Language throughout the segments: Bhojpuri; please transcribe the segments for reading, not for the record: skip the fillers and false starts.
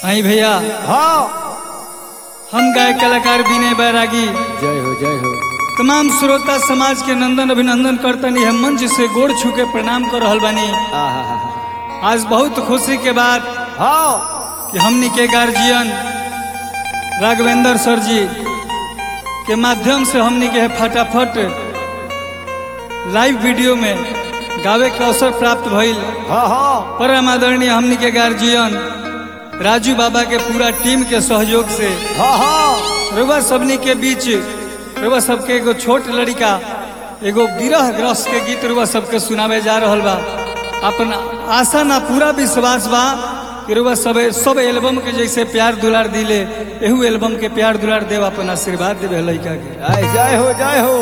आई भैया हाँ हम गायक कलाकार विनय बैरागी जय हो तमाम श्रोता समाज के नंदन अभिनंदन करतनी हम मंच से गोड़ छू के प्रणाम कर रहल बानी। आज बहुत खुशी के बात हाँ कि हमनी के गार्जियन राघवेंद्र सर जी के माध्यम से हमनी के फटाफट लाइव वीडियो में गावे के अवसर प्राप्त भइल। हाँ हाँ परम आदरणीय हमनी के गार्जियन राजू बाबा के पूरा टीम के सहयोग से हाँ हाँ रुआ सबनी के बीच रुआ सबके एगो छोट लड़का एगो विरह ग्रस्त के गीत रुआ सबके सुनावे जा रहल बा। अपन आशा ना पूरा विश्वास बा कि रुआ सब एल्बम के जैसे प्यार दुलार दिले एहू एल्बम के प्यार दुलार देव अपन आशीर्वाद देवे लड़का के। जय हो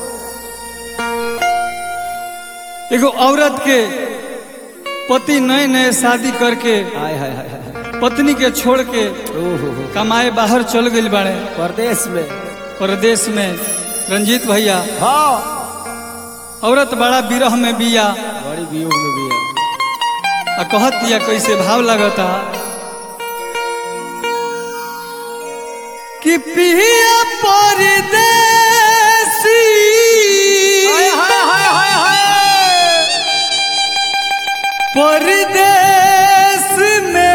एगो औरत के पति नए नए शादी करके हाय हाय हाय पत्नी के छोड़ के ओहो कमाए बाहर चल गई बाड़े परदेश में रंजीत भैया। हाँ औरत बड़ा विरह में बिया बड़ी वियोग में भी है। आ कहत दिया कैसे भाव लगता कि पिया परदेसी परदेश में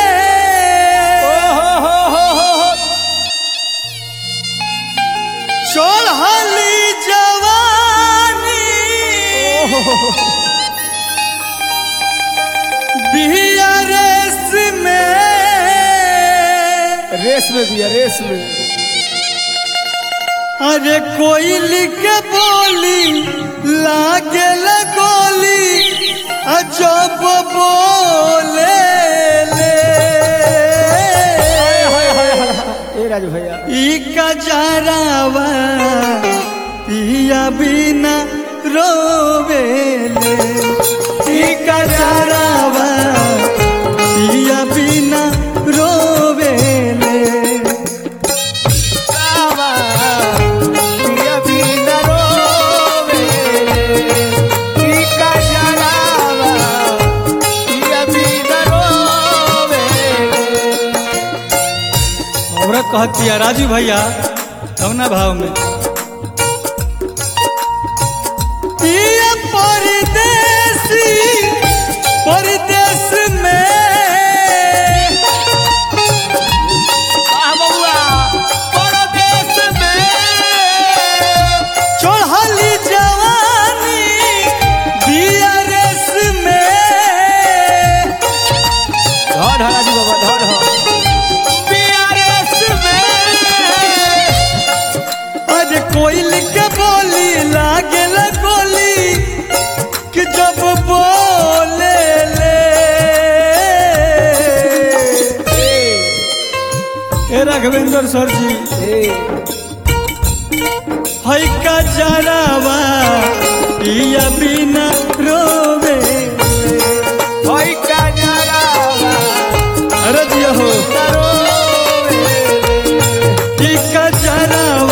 चढ़ली जवानी बिया रेस में भी है रेस में अरे कोयल के बोली लागे गोली अजब बोले ले ए राजू भैया ई का जरावा पिया बिना रोवेले ई का जरावा पिया बिना रोवेले कहती है राजू भैया कौना भाव में ये परदेसी परदेश में परदेश में चढ़ली जवानी बिया रेस में धर राजू बाबा धर कोयल के बोली लागे गोली कि जब बोले ले ए राघवेंद्र सर जी है का जरावा पिया बिना रोवे है का जरावा अरे दिया हो का जरावा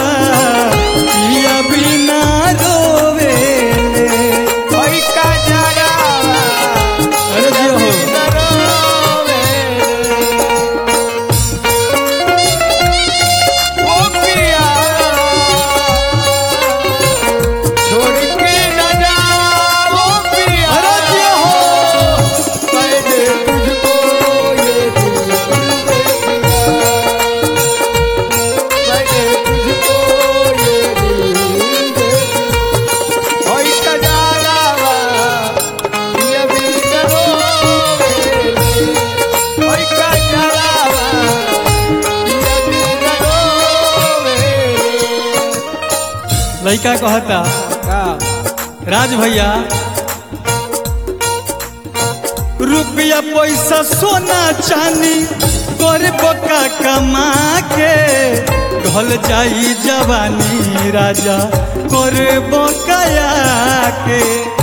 लड़का कहता राज भैया रुपया पैसा सोना चांदी कर बका कमा के ढल जाई जवानी राजा कर बकाया के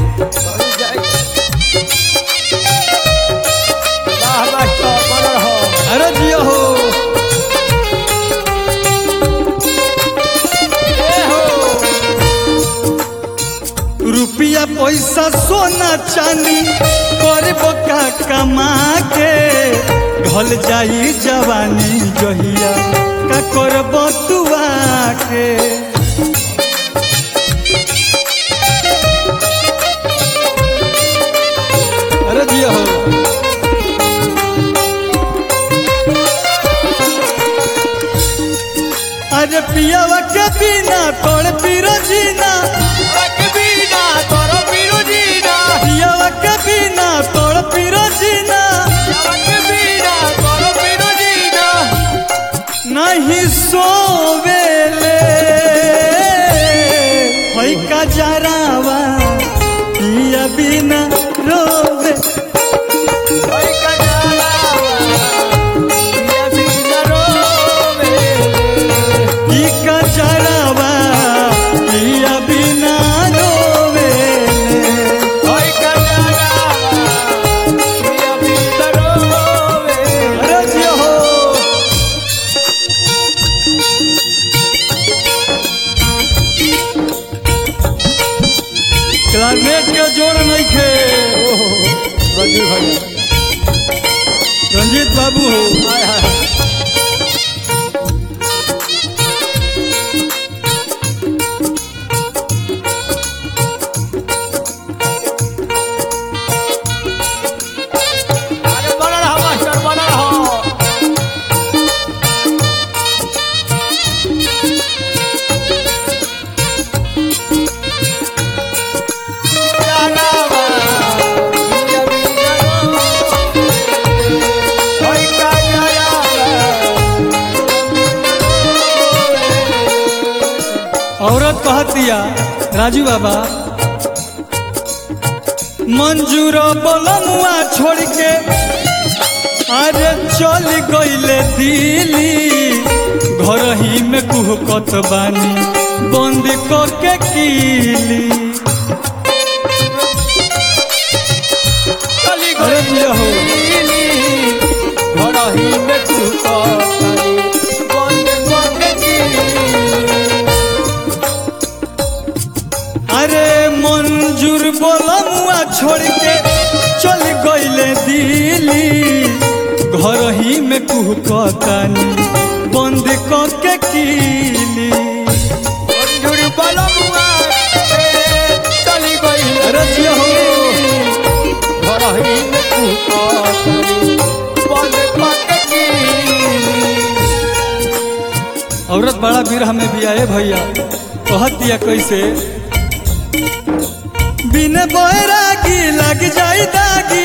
अरे जियो हो रुपया पैसा सोना चांदी कर बका कमा के ढल जाई जवानी जहिया का करब तुआ के। अरे दिया हो अरे पियावा के बिना तोड़ पीरो जीना बिना तोरो बिरुजीना पियावा के बिना तोड़ पीरो जीना बिना तोरो बिरुजीना नहीं सोवेले होई का जरावा पिया बिना रोवे ओई कजालावा पिया बिना रोवे ई का जरावा पिया बिना रोवे ओई कजालावा पिया बिना रोवे अरे जियो हो क्लारनेट के जोड़ नहीं खे रंजीत भैया रंजीत बाबू हो हाय हाय अरे बना रहो मास्टर बना रहो जानावा पिया बिना रोवे ओई कजालावा औरत कहतिया राजू बाबा मंजूर बोलमुआ छोड़ के अरे चल गईले दिल्ली घर ही में कुहकत बानी बंद के कीली चली अरे जिया हो घरही में तू बंद करके अरे मंजूर बोलमुआ छोड़ के चल गईले दिल्ली घर ही में कुहकतानी बंद के कीली मंजूर बलमुआ चली गई अरे जिया हो घरही में तू बंद करके औरत बड़ा बिरह में भी आए भैया कहत दिया कैसे बिन बैरागी लग जाई दागी